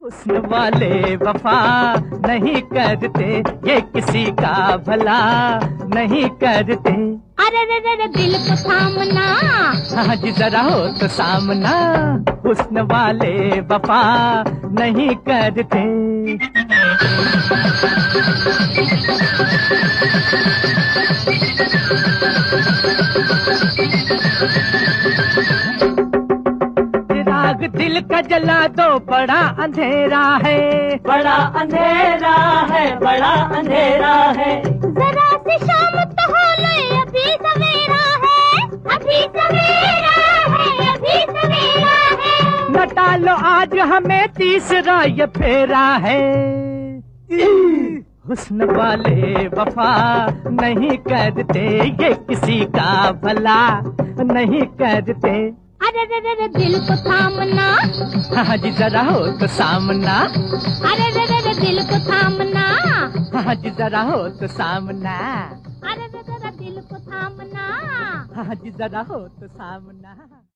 हुस्न वाले वफा नहीं करते, ये किसी का भला नहीं करते। अरे रे रे रे दिल को थामना, हाँ जी जरा हो तो सामना, हुस्न वाले वफा नहीं करते। दिल का जला दो, बड़ा अंधेरा है, बड़ा अंधेरा है, बड़ा अंधेरा है। जरा सी शाम तो हो ले, अभी सवेरा है, अभी सवेरा है, अभी सवेरा है। न टालो आज हमें तीसरा ये फेरा है। हुस्न वाले वफा नहीं करते, ये किसी का भला नहीं करते। अरे रे रे रे दिल को थामना, हाँ जी जरा हो तो सामना। अरे रे रे रे दिल को थामना, हाँ जी जरा हो तो सामना। अरे रे रे रे दिल को थामना, हाँ जी जरा हो तो सामना।